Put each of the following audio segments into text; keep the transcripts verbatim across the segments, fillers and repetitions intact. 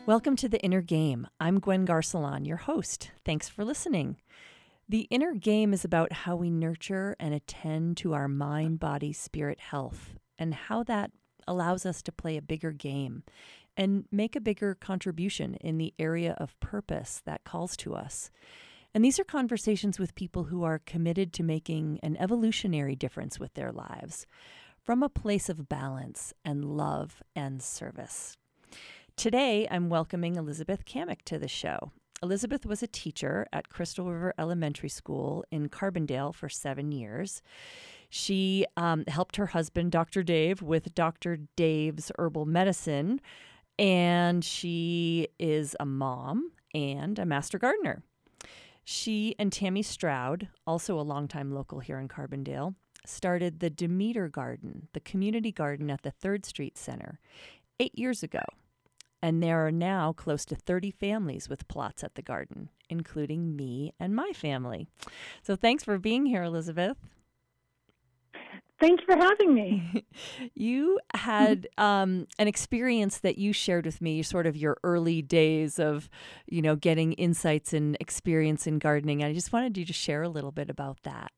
Welcome to The Inner Game. I'm Gwen Garcelon, your host. Thanks for listening. The Inner Game is about how we nurture and attend to our mind, body, spirit health, and how that allows us to play a bigger game and make a bigger contribution in the area of purpose that calls to us. And these are conversations with people who are committed to making an evolutionary difference with their lives from a place of balance and love and service. Today, I'm welcoming Elizabeth Kamick to the show. Elizabeth was a teacher at Crystal River Elementary School in Carbondale for seven years. She um, helped her husband, Doctor Dave, with Doctor Dave's Herbal Medicine, and she is a mom and a master gardener. She and Tammy Stroud, also a longtime local here in Carbondale, started the Demeter Garden, the community garden at the Third Street Center, eight years ago. And there are now close to thirty families with plots at the garden, including me and my family. So thanks for being here, Elizabeth. Thanks for having me. You had um, an experience that you shared with me, sort of your early days of, you know, getting insights and experience in gardening. I just wanted you to share a little bit about that.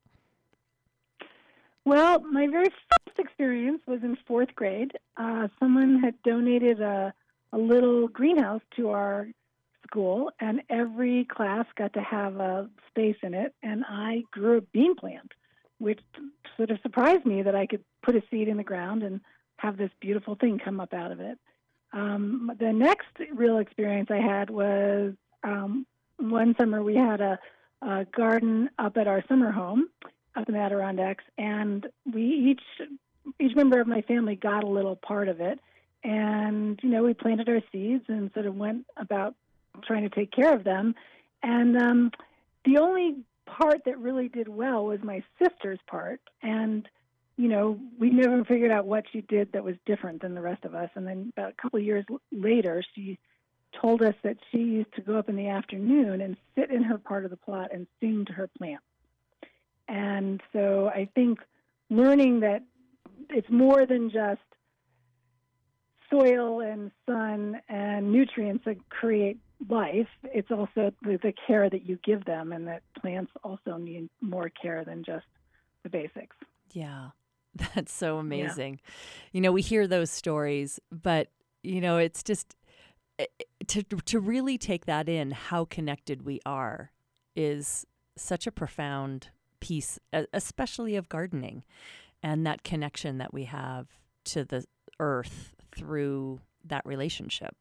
Well, my very first experience was in fourth grade. Uh, someone had donated a, a little greenhouse to our school, and every class got to have a space in it, and I grew a bean plant, which sort of surprised me that I could put a seed in the ground and have this beautiful thing come up out of it. Um, the next real experience I had was um, one summer we had a, a garden up at our summer home up in the Adirondacks, and we each each member of my family got a little part of it, and you know we planted our seeds and sort of went about trying to take care of them, and um, the only part that really did well was my sister's part, and you know we never figured out what she did that was different than the rest of us, and then about a couple of years later she told us that she used to go up in the afternoon and sit in her part of the plot and sing to her plants. And so I think learning that it's more than just soil and sun and nutrients that create life, it's also the, the care that you give them, and that plants also need more care than just the basics. Yeah, that's so amazing. Yeah. You know, we hear those stories, but, you know, it's just to to really take that in, how connected we are is such a profound piece, especially of gardening, and that connection that we have to the earth through that relationship.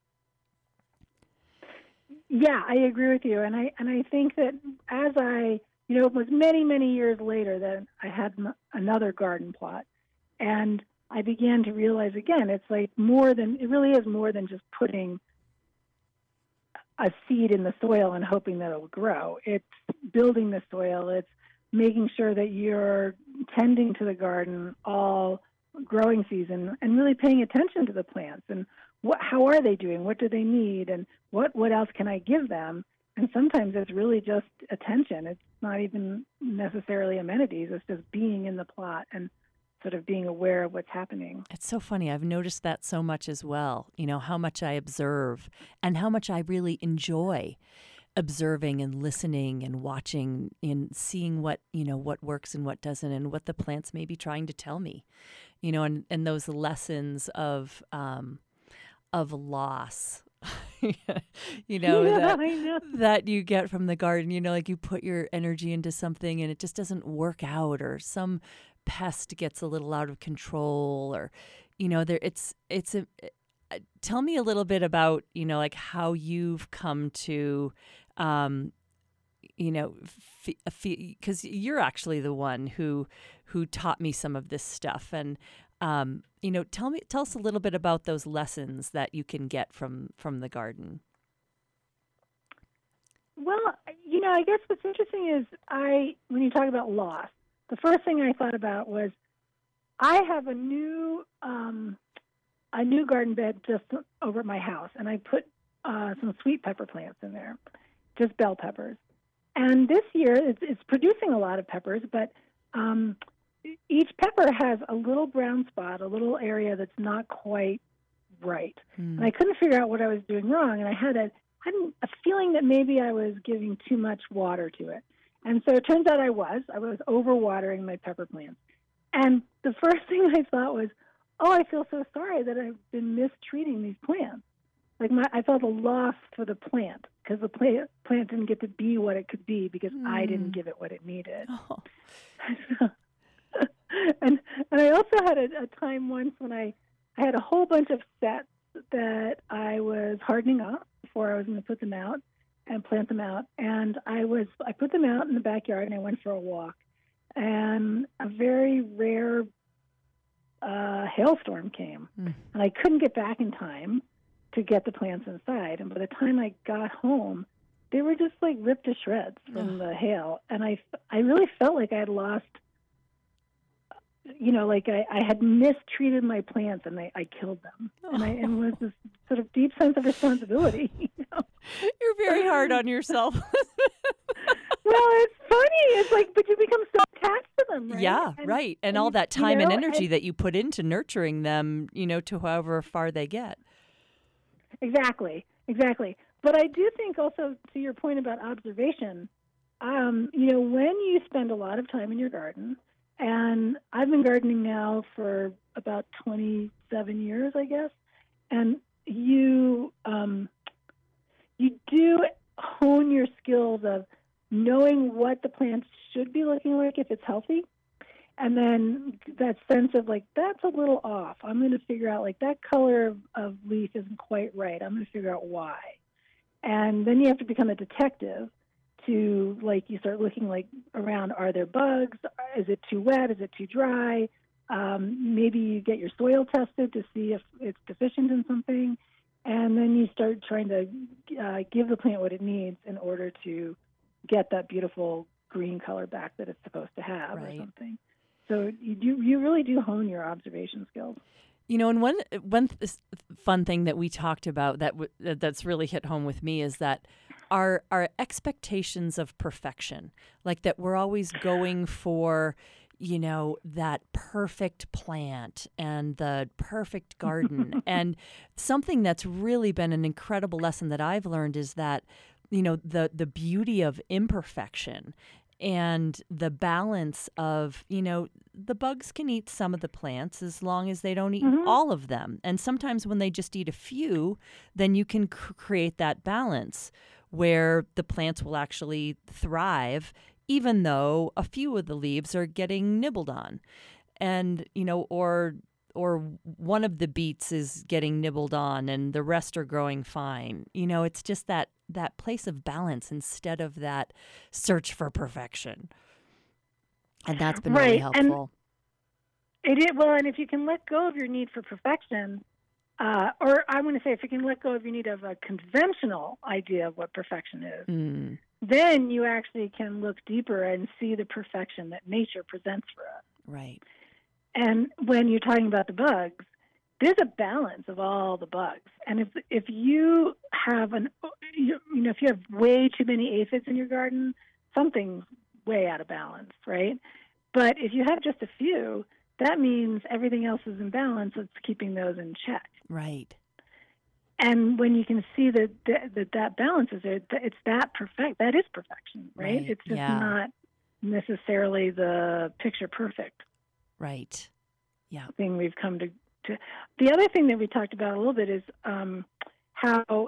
Yeah, I agree with you, and I and I think that as I, you know, it was many many years later that I had m- another garden plot, and I began to realize again, it's like more than it really is more than just putting a seed in the soil and hoping that it will grow. It's building the soil. It's making sure that you're tending to the garden all growing season and really paying attention to the plants and what, how are they doing? What do they need? And what, what else can I give them? And sometimes it's really just attention. It's not even necessarily amenities. It's just being in the plot and sort of being aware of what's happening. It's so funny. I've noticed that so much as well, you know, how much I observe and how much I really enjoy observing and listening and watching and seeing what, you know, what works and what doesn't and what the plants may be trying to tell me, you know, and, and those lessons of, um, of loss, you know, yeah, that, know, that you get from the garden, you know, like you put your energy into something and it just doesn't work out, or some pest gets a little out of control, or, you know, there it's, it's a, tell me a little bit about, you know, like how you've come to, um, you know, because f- f- you're actually the one who who taught me some of this stuff, and um, you know, tell me, tell us a little bit about those lessons that you can get from from the garden. Well, you know, I guess what's interesting is I when you talk about loss, the first thing I thought about was I have a new um, a new garden bed just over at my house, and I put uh, some sweet pepper plants in there, just bell peppers. And this year it's, it's producing a lot of peppers, but um, each pepper has a little brown spot, a little area that's not quite right. Hmm. And I couldn't figure out what I was doing wrong. And I had a, had a feeling that maybe I was giving too much water to it. And so it turns out I was. I was overwatering my pepper plants. And the first thing I thought was, oh, I feel so sorry that I've been mistreating these plants. Like my, I felt a loss for the plant because the plant, plant didn't get to be what it could be because mm. I didn't give it what it needed. Oh. and and I also had a, a time once when I, I had a whole bunch of sets that I was hardening up before I was going to put them out and plant them out. And I was I put them out in the backyard and I went for a walk. And a very rare uh, hailstorm came. Mm. And I couldn't get back in time to get the plants inside. And by the time I got home, they were just like ripped to shreds from the hail. And I, I really felt like I had lost, you know, like I, I had mistreated my plants and I, I killed them. Oh. And I and it was this sort of deep sense of responsibility. You know? You're very hard on yourself. Well, it's funny. It's like, but you become so attached to them, right? Yeah, and, right. And, and all you, that time you know, and energy and, that you put into nurturing them, you know, to however far they get. Exactly, exactly. But I do think also, to your point about observation, um, you know, when you spend a lot of time in your garden, and I've been gardening now for about twenty-seven years, I guess, and you um, you do hone your skills of knowing what the plant should be looking like if it's healthy, and then that sense of like, that's a little off. I'm going to figure out like that color of, of leaf isn't quite right. I'm going to figure out why. And then you have to become a detective to like, you start looking like around, are there bugs? Is it too wet? Is it too dry? Um, maybe you get your soil tested to see if it's deficient in something. And then you start trying to uh, give the plant what it needs in order to get that beautiful green color back that it's supposed to have, right, or something. So you do, you really do hone your observation skills. You know, and one one th- fun thing that we talked about that w- that's really hit home with me is that our our expectations of perfection, like that we're always going for, you know, that perfect plant and the perfect garden. And something that's really been an incredible lesson that I've learned is that, you know, the the beauty of imperfection and the balance of, you know, the bugs can eat some of the plants as long as they don't eat mm-hmm. all of them. And sometimes when they just eat a few, then you can c- create that balance where the plants will actually thrive, even though a few of the leaves are getting nibbled on. And, you know, or or one of the beets is getting nibbled on and the rest are growing fine. You know, it's just that that place of balance instead of that search for perfection. And that's been right. really helpful. And it is, well, and if you can let go of your need for perfection, uh, or I'm going to say if you can let go of your need of a conventional idea of what perfection is, mm. then you actually can look deeper and see the perfection that nature presents for us. Right. And when you're talking about the bugs, there's a balance of all the bugs. And if if you have an, you know, if you have way too many aphids in your garden, something's way out of balance, right? But if you have just a few, that means everything else is in balance. It's keeping those in check. Right. And when you can see that that, that, that balance is there, it's that perfect. That is perfection, right? right. It's just yeah. not necessarily the picture perfect. Right. Yeah. Thing we've come to, to. The other thing that we talked about a little bit is um, how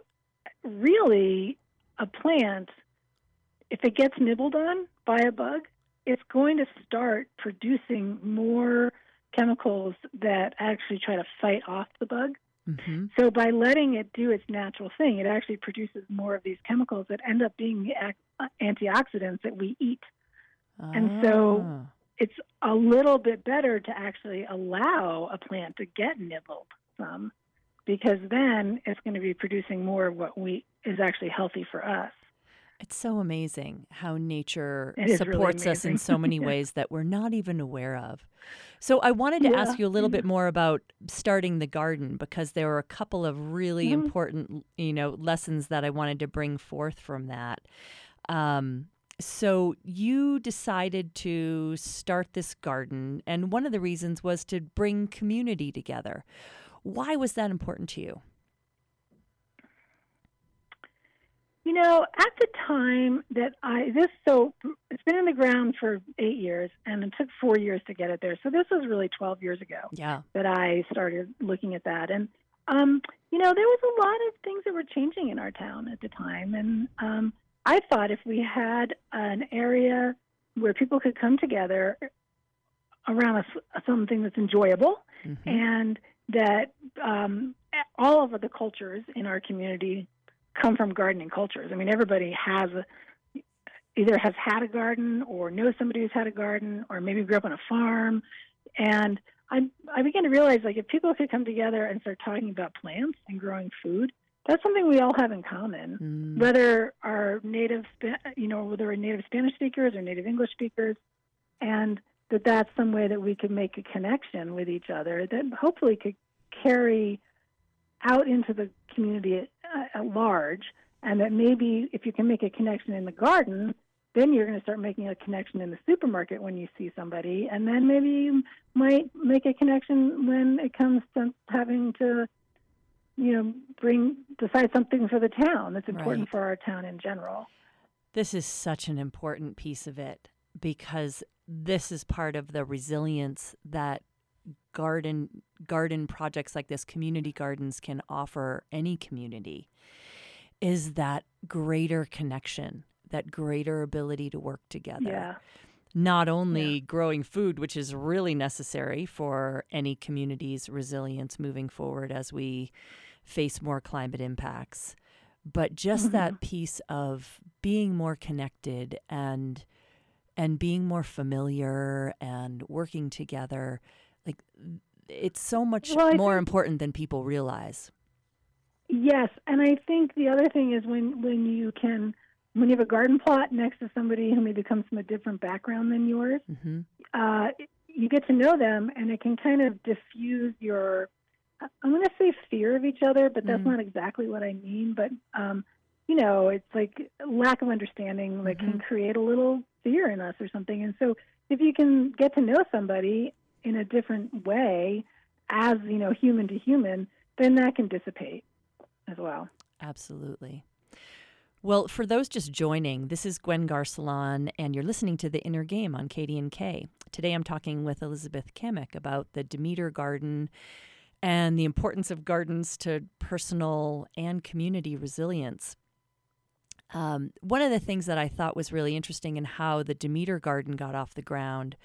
really a plant, if it gets nibbled on by a bug, it's going to start producing more chemicals that actually try to fight off the bug. Mm-hmm. So by letting it do its natural thing, it actually produces more of these chemicals that end up being the antioxidants that we eat. Ah. And so it's a little bit better to actually allow a plant to get nibbled some, because then it's going to be producing more of what we is actually healthy for us. It's so amazing how nature it supports really us in so many ways that we're not even aware of. So I wanted to yeah. ask you a little bit more about starting the garden, because there were a couple of really mm-hmm. important, you know, lessons that I wanted to bring forth from that. Um, so you decided to start this garden, and one of the reasons was to bring community together. Why was that important to you? You know, at the time that I, this, so it's been in the ground for eight years and it took four years to get it there. So this was really twelve years ago Yeah. that I started looking at that. And, um, you know, there was a lot of things that were changing in our town at the time. And um, I thought if we had an area where people could come together around a, something that's enjoyable Mm-hmm. and that um, all of the cultures in our community come from gardening cultures. I mean, everybody has a, either has had a garden or knows somebody who's had a garden or maybe grew up on a farm. And I, I began to realize, like, if people could come together and start talking about plants and growing food, that's something we all have in common. Mm. Whether our native, you know, whether we're native Spanish speakers or native English speakers, and that that's some way that we could make a connection with each other that hopefully could carry out into the community at large, and that maybe if you can make a connection in the garden, then you're going to start making a connection in the supermarket when you see somebody, and then maybe you might make a connection when it comes to having to, you know, bring decide something for the town that's important Right. for our town in general. This is such an important piece of it because this is part of the resilience that garden garden projects like this, community gardens, can offer any community, is that greater connection, that greater ability to work together. Yeah. Not only Yeah. growing food, which is really necessary for any community's resilience moving forward as we face more climate impacts, but just Mm-hmm. that piece of being more connected and and being more familiar and working together. Like, it's so much Well, I more think- important than people realize. Yes, and I think the other thing is when, when you can, when you have a garden plot next to somebody who maybe comes from a different background than yours, Mm-hmm. uh, you get to know them, and it can kind of diffuse your, I'm going to say fear of each other, but that's Mm. not exactly what I mean. But, um, you know, it's like lack of understanding that Mhm. can create a little fear in us or something. And so if you can get to know somebody in a different way as, you know, human to human, then that can dissipate as well. Absolutely. Well, for those just joining, this is Gwen Garcelon, and you're listening to The Inner Game on K D N K. Today I'm talking with Elizabeth Kamek about the Demeter Garden and the importance of gardens to personal and community resilience. Um, one of the things that I thought was really interesting in how the Demeter Garden got off the ground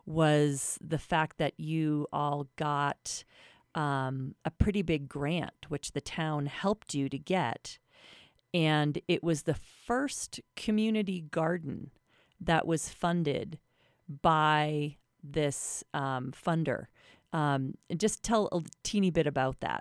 was the fact that you all got um, a pretty big grant, which the town helped you to get. And it was the first community garden that was funded by this um, funder. Um, and just tell a teeny bit about that.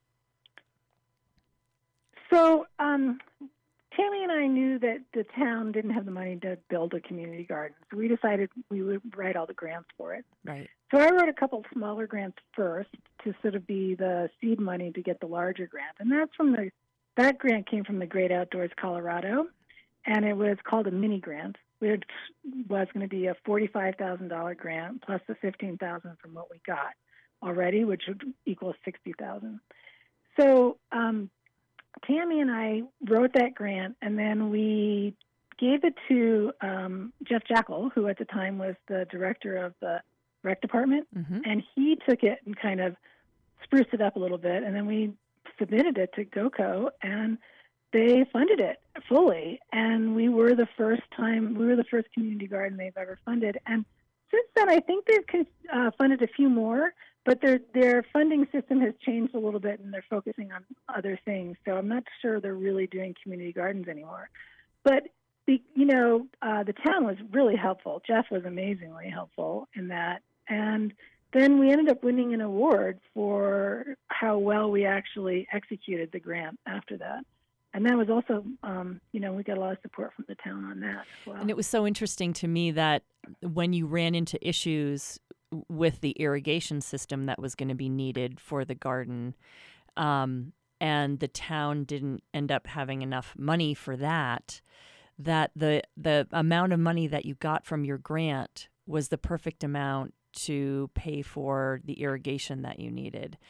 So um, Tammy and I knew that the town didn't have the money to build a community garden, so we decided we would write all the grants for it. Right. So I wrote a couple smaller grants first to sort of be the seed money to get the larger grant, and that's from the that grant came from the Great Outdoors Colorado, and it was called a mini grant, which was going to be a forty-five thousand dollars grant plus the fifteen thousand dollars from what we got already, which would equal sixty thousand dollars. So um, Tammy and I wrote that grant, and then we gave it to um, Jeff Jackal, who at the time was the director of the rec department, Mm-hmm. and he took it and kind of spruced it up a little bit, and then we submitted it to GOCO, and they funded it fully. And we were the first time, we were the first community garden they've ever funded. And since then, I think they've uh, funded a few more, but their their funding system has changed a little bit, and they're focusing on other things. So I'm not sure they're really doing community gardens anymore. But the, you know, uh, the town was really helpful. Jeff was amazingly helpful in that, and then we ended up winning an award for how well we actually executed the grant after that. And that was also, um, you know, we got a lot of support from the town on that as well. And it was so interesting to me that when you ran into issues with the irrigation system that was going to be needed for the garden, um, and the town didn't end up having enough money for that, that the the amount of money that you got from your grant was the perfect amount to pay for the irrigation that you needed.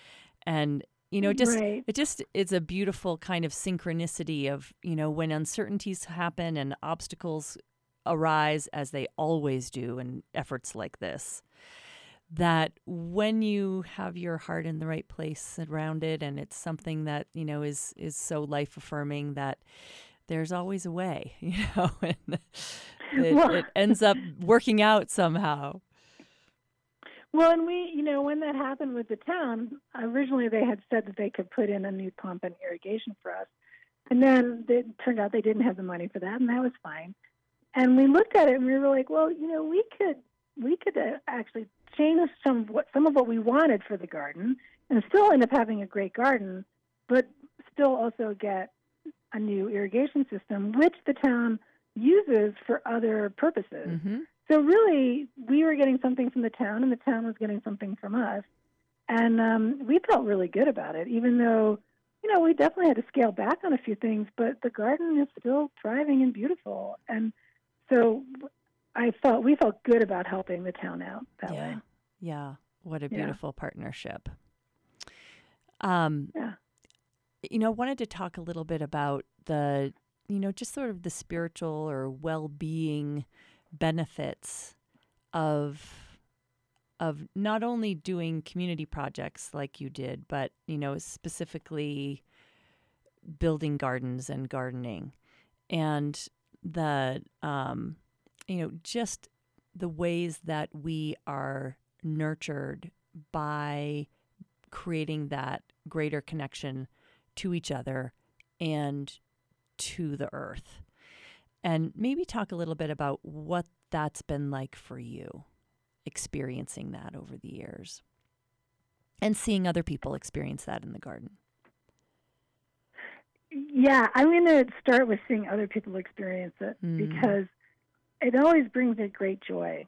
And, you know, just Right. it just it's a beautiful kind of synchronicity of, you know, when uncertainties happen and obstacles arise, as they always do in efforts like this, that when you have your heart in the right place around it, and it's something that, you know, is is so life affirming, that there's always a way, you know, and it, Well, it ends up working out somehow. well, and we, you know, when that happened with the town, originally they had said that they could put in a new pump and irrigation for us. And then it turned out they didn't have the money for that, and that was fine. And we looked at it and we were like, well, you know, we could we could uh, actually change some what some of what we wanted for the garden and still end up having a great garden, but still also get a new irrigation system, which the town uses for other purposes. Mm-hmm. So really, we were getting something from the town, and the town was getting something from us. And um, we felt really good about it, even though, you know, we definitely had to scale back on a few things, but the garden is still thriving and beautiful. And so I felt we felt good about helping the town out that Yeah. way. Yeah. What a Yeah. beautiful partnership. Um, Yeah. you know, wanted to talk a little bit about the, you know, just sort of the spiritual or well-being benefits of of not only doing community projects like you did, but, you know, specifically building gardens and gardening, and the um, you know, just the ways that we are nurtured by creating that greater connection to each other and to the earth. And maybe talk a little bit about what that's been like for you, experiencing that over the years and seeing other people experience that in the garden. Yeah, I'm going to start with seeing other people experience it Mm. because it always brings me great joy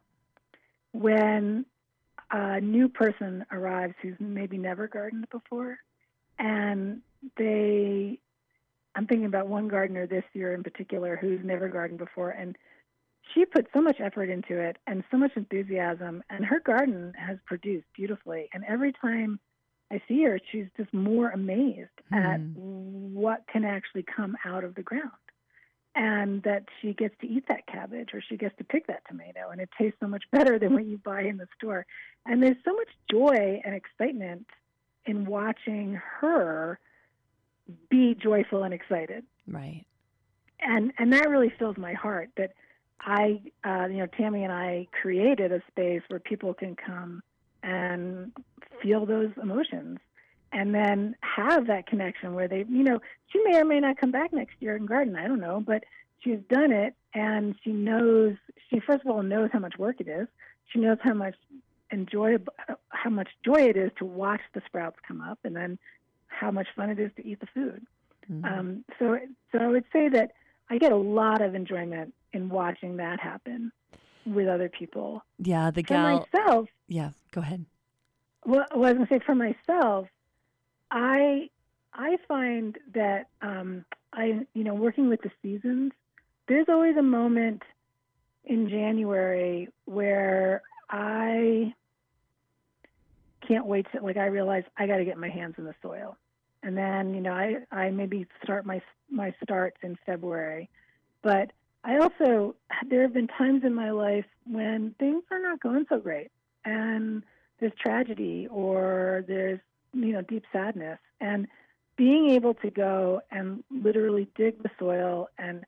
when a new person arrives who's maybe never gardened before, and they, I'm thinking about one gardener this year in particular who's never gardened before, and she put so much effort into it and so much enthusiasm, and her garden has produced beautifully. And every time I see her, she's just more amazed at Hmm. what can actually come out of the ground, and that she gets to eat that cabbage or she gets to pick that tomato, and it tastes so much better than what you buy in the store. And there's so much joy and excitement in watching her be joyful and excited. Right. And and that really fills my heart that I, uh, you know, Tammy and I created a space where people can come and feel those emotions and then have that connection where they, you know, she may or may not come back next year and garden, I don't know, but she's done it, and she knows, she first of all knows how much work it is. She knows how much enjoy, how much joy it is to watch the sprouts come up, and then how much fun it is to eat the food. Mm-hmm. Um, so, so I would say that I get a lot of enjoyment in watching that happen with other people. Yeah, the For gal. myself, Yeah, go ahead. well, I was going to say for myself, I I find that um, I you know working with the seasons, there's always a moment in January where I can't wait to, like, I realize I got to get my hands in the soil, and then you know I I maybe start my my starts in February, but I also, there have been times in my life when things are not going so great, and there's tragedy or there's, you know, deep sadness. And being able to go and literally dig the soil and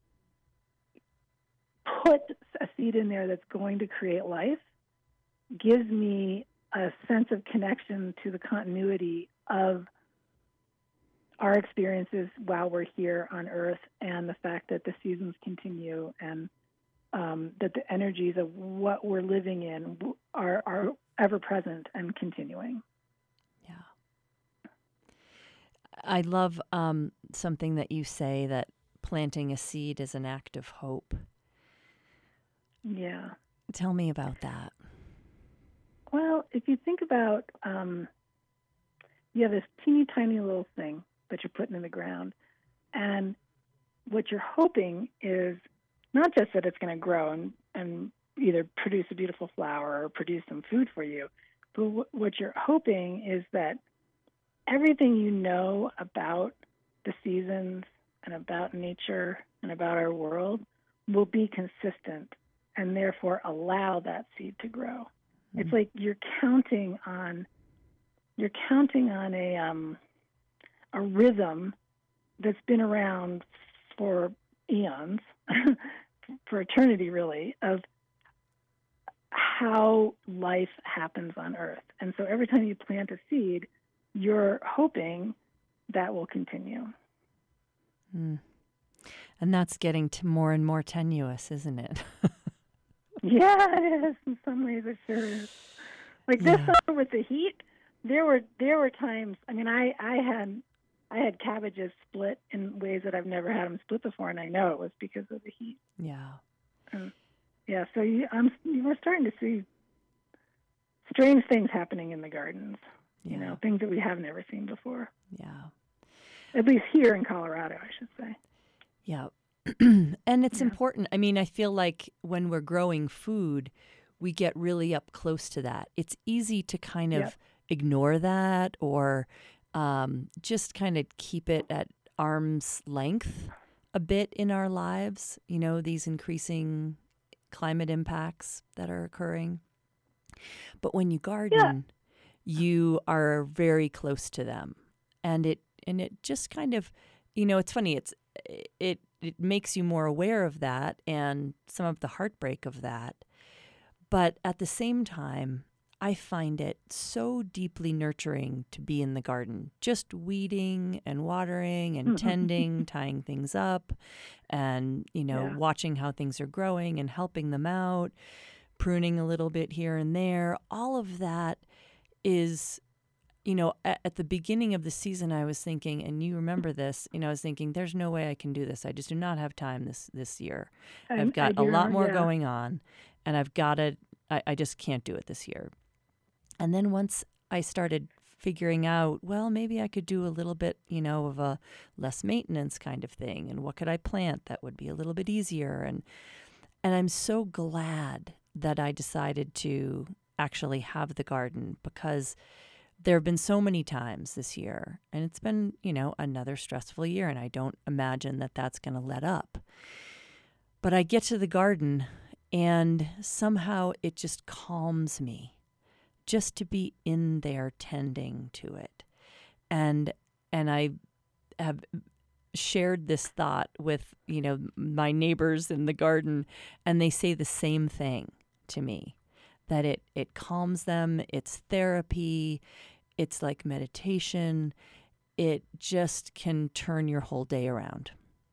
put a seed in there that's going to create life gives me a sense of connection to the continuity of our experiences while we're here on Earth, and the fact that the seasons continue, and um, that the energies of what we're living in are, are ever present and continuing. Yeah. I love um, something that you say, that planting a seed is an act of hope. Yeah. Tell me about that. Well, if you think about, um, you have this teeny tiny little thing that you're putting in the ground, and what you're hoping is not just that it's going to grow and, and either produce a beautiful flower or produce some food for you, but w- what you're hoping is that everything you know about the seasons and about nature and about our world will be consistent and therefore allow that seed to grow. Mm-hmm. It's like you're counting on you're counting on a um, a rhythm that's been around for eons, for eternity really, of how life happens on Earth. And so every time you plant a seed, you're hoping that will continue. Mm. And that's getting to more and more tenuous, isn't it? Yeah, it is. In some ways, it sure is. Like this Yeah. summer with the heat, there were there were times. I mean, I, I had I had cabbages split in ways that I've never had them split before, and I know it was because of the heat. Yeah. And yeah, so you, I'm we're starting to see strange things happening in the gardens. Yeah. You know, things that we have never seen before. Yeah. At least here in Colorado, I should say. Yeah. And it's Yeah. important. I mean, I feel like when we're growing food, we get really up close to that. It's easy to kind of Yep. ignore that or um, just kind of keep it at arm's length a bit in our lives, you know, these increasing climate impacts that are occurring. But when you garden, you are very close to them. And it and it just kind of, you know, it's funny, it's it it makes you more aware of that and some of the heartbreak of that. But at the same time, I find it so deeply nurturing to be in the garden, just weeding and watering and tending, tying things up and, you know, Yeah. watching how things are growing and helping them out, pruning a little bit here and there. All of that is, you know, at, at the beginning of the season, I was thinking, and you remember this, you know, I was thinking, there's no way I can do this. I just do not have time this, this year. I- I've got I a hear- lot more yeah. going on and I've got to, I, I just can't do it this year. And then once I started figuring out, well, maybe I could do a little bit, you know, of a less maintenance kind of thing. And what could I plant that would be a little bit easier? And, and I'm so glad that I decided to actually have the garden because there have been so many times this year, and it's been, you know, another stressful year, and I don't imagine that that's going to let up. But I get to the garden, and somehow it just calms me just to be in there tending to it. And and I have shared this thought with, you know, my neighbors in the garden, and they say the same thing to me, that it, it calms them, it's therapy, it's like meditation. It just can turn your whole day around.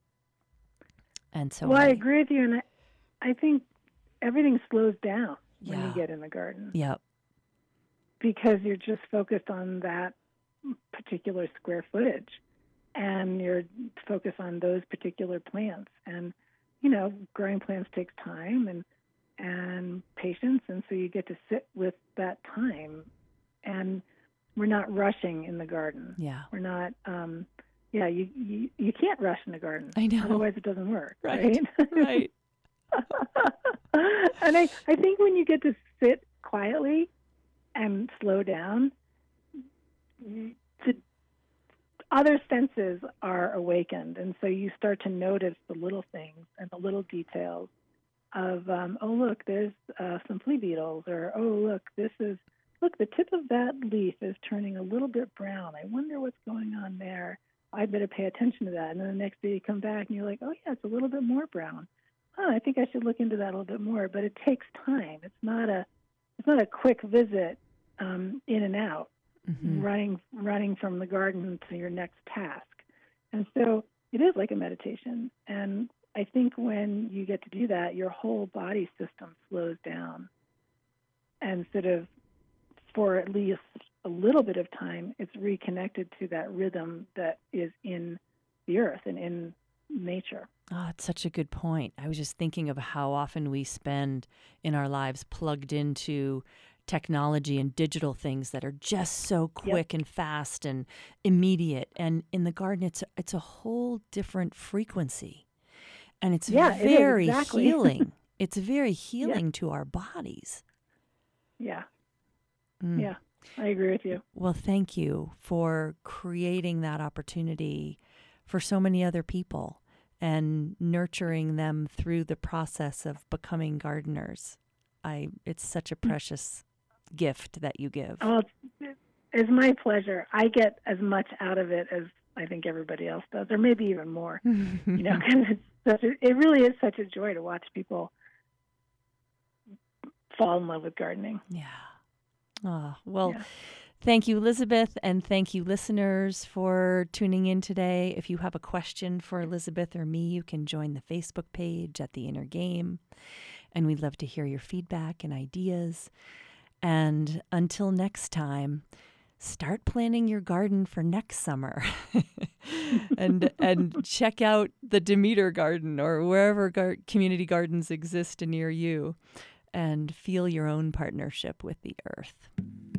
And so Well, I I, agree with you, and I, I think everything slows down when Yeah. you get in the garden yeah, because you're just focused on that particular square footage, and you're focused on those particular plants. And you know, growing plants takes time and and patience, and so you get to sit with that time. And we're not rushing in the garden. yeah. We're not. Um, yeah, you, you you can't rush in the garden. I know. Otherwise, it doesn't work. Right, right. And I, I think when you get to sit quietly and slow down, the other senses are awakened. And so you start to notice the little things and the little details of, um, oh, look, there's uh, some flea beetles, or, oh, look, this is, look, the tip of that leaf is turning a little bit brown. I wonder what's going on there. I better pay attention to that. And then the next day you come back and you're like, oh, yeah, it's a little bit more brown. Oh, I think I should look into that a little bit more. But it takes time. It's not a it's not a quick visit um, in and out, Mhm. running running from the garden to your next task. And so it is like a meditation. And I think when you get to do that, your whole body system slows down. And sort of, for at least a little bit of time, it's reconnected to that rhythm that is in the earth and in nature. Oh, it's such a good point. I was just thinking of how often we spend in our lives plugged into technology and digital things that are just so quick and fast and immediate. And in the garden, it's it's a whole different frequency, and it's Yeah, it is, very exactly. healing. It's very healing to our bodies. Yeah. Mm. Yeah. I agree with you. Well, thank you for creating that opportunity for so many other people and nurturing them through the process of becoming gardeners. I it's such a precious gift that you give. Oh, it's, it's my pleasure. I get as much out of it as I think everybody else does, or maybe even more. You know, because it's such a, it really is such a joy to watch people fall in love with gardening. Yeah. Oh, well, Yeah. Thank you, Elizabeth, and thank you, listeners, for tuning in today. If you have a question for Elizabeth or me, you can join the Facebook page at The Inner Game, and we'd love to hear your feedback and ideas. And until next time, start planning your garden for next summer, and and check out the Demeter Garden or wherever gar- community gardens exist near you, and feel your own partnership with the earth.